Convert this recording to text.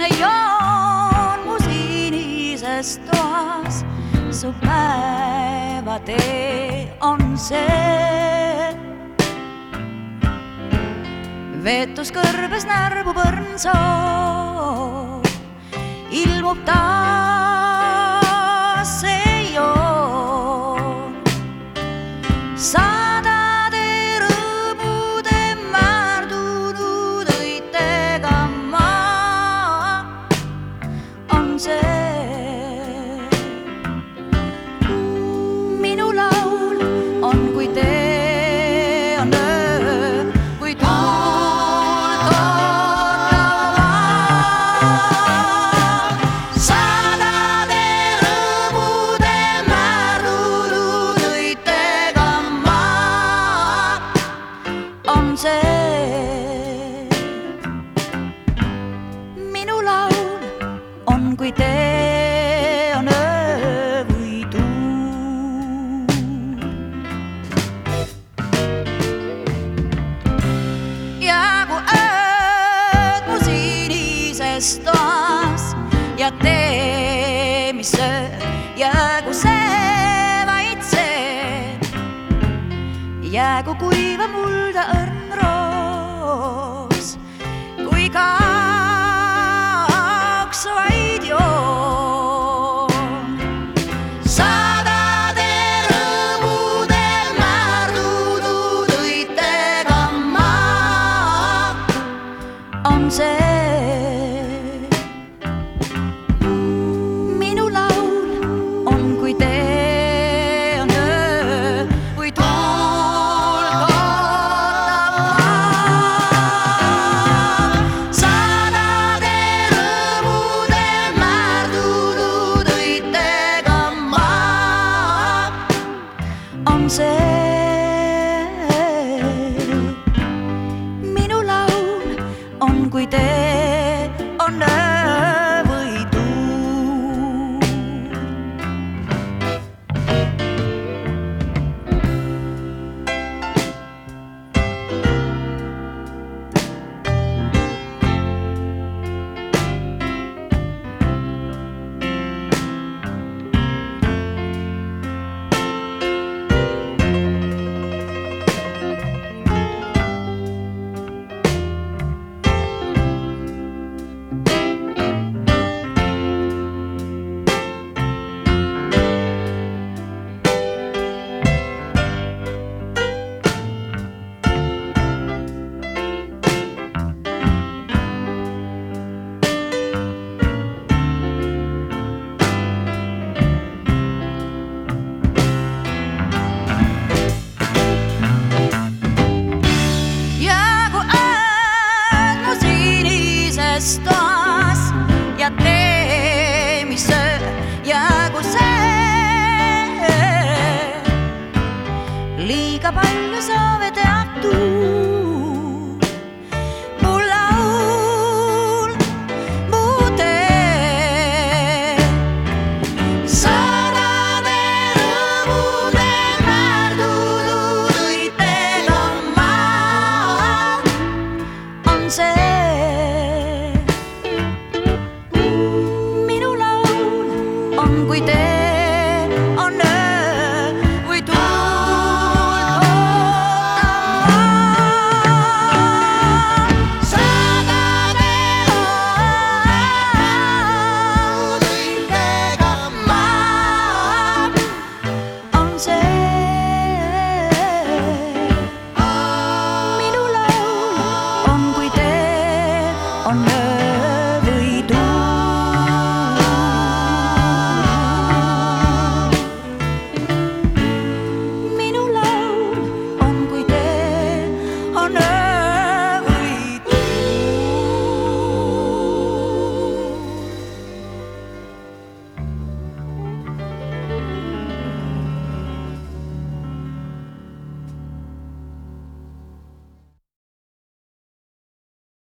sinine joon mu sinises toas, su päevatee on see. Veetus kõrbes närbub õrn soov, ilmub taas see joon. Sadade rõõmude määrdunud õitega maa on see. Minu laul on kui tee on öö, kui tuul tootav maa. Sadade rõõmude määrdunud õitega maa on see. Minu laul on kui tee on öö või tuul. Jäägu ööd mu sinises toas ja tee, mis sööb, jäägu see vaid see. Jäägu kuiva mulda õrn roos, kui kaoks vaid joon. Sadade rõõmude määrdunud õitega maa on see. Minu laul on kui tee on öö, kui tuul tootav maa. Sadade rõõmude määrdunud õitega maa on see. Minu laul on kui tee on öö või tuul. Jäägu ööd mu sinises toas ja tee, mis sööb, jäägu see. Liiga palju soove